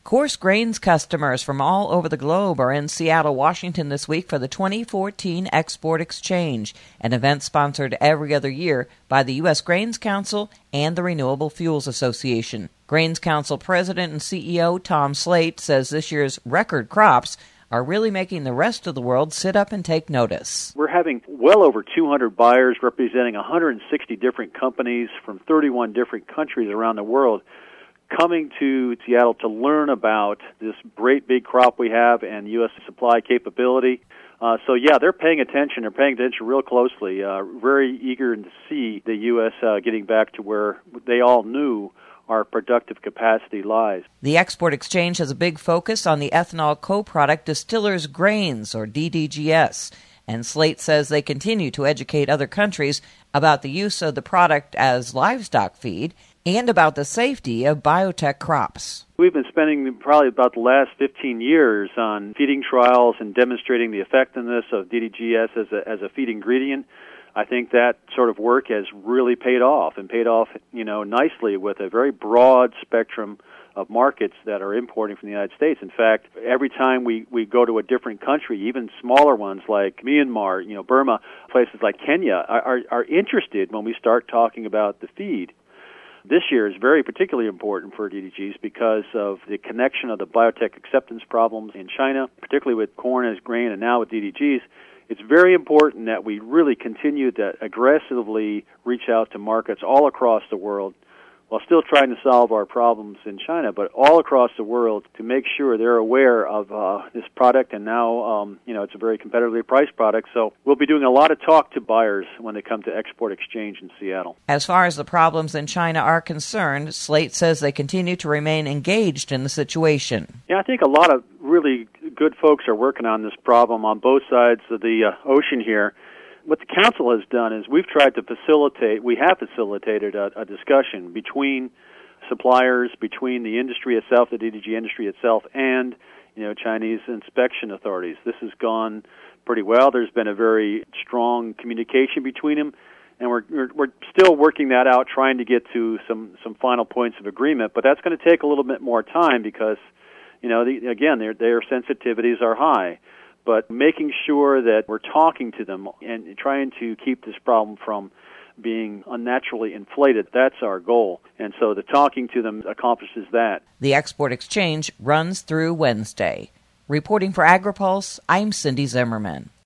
Coarse grains customers from all over the globe are in Seattle, Washington this week for the 2014 Export Exchange, an event sponsored every other year by the U.S. Grains Council and the Renewable Fuels Association. Grains Council President and CEO Tom Slate says this year's record crops are really making the rest of the world sit up and take notice. We're having well over 200 buyers representing 160 different companies from 31 different countries around the world coming to Seattle to learn about this great big crop we have and U.S. supply capability. They're paying attention. They're paying attention real closely, very eager to see the U.S. Getting back to where they all knew our productive capacity lies. The Export Exchange has a big focus on the ethanol co-product distillers' grains, or DDGS, and Slate says they continue to educate other countries about the use of the product as livestock feed and about the safety of biotech crops. We've been spending probably about the last 15 years on feeding trials and demonstrating the effectiveness of DDGS as a feed ingredient. I think that sort of work has really paid off nicely with a very broad spectrum of markets that are importing from the United States. In fact, every time we go to a different country, even smaller ones like Myanmar, Burma, places like Kenya are interested when we start talking about the feed. This year is very particularly important for DDGs because of the connection of the biotech acceptance problems in China, particularly with corn as grain and now with DDGs. It's very important that we really continue to aggressively reach out to markets all across the world while still trying to solve our problems in China, but all across the world to make sure they're aware of this product. And now, it's a very competitively priced product. So we'll be doing a lot of talk to buyers when they come to Export Exchange in Seattle. As far as the problems in China are concerned, Slate says they continue to remain engaged in the situation. Yeah, I think a lot of really good folks are working on this problem on both sides of the ocean here. What the council has done is we have facilitated a discussion between suppliers, between the industry itself, the DDG industry itself, and Chinese inspection authorities. This has gone pretty well. There's been a very strong communication between them, and we're still working that out, trying to get to some final points of agreement. But that's going to take a little bit more time because their sensitivities are high. But making sure that we're talking to them and trying to keep this problem from being unnaturally inflated, that's our goal. And so the talking to them accomplishes that. The Export Exchange runs through Wednesday. Reporting for AgriPulse, I'm Cindy Zimmerman.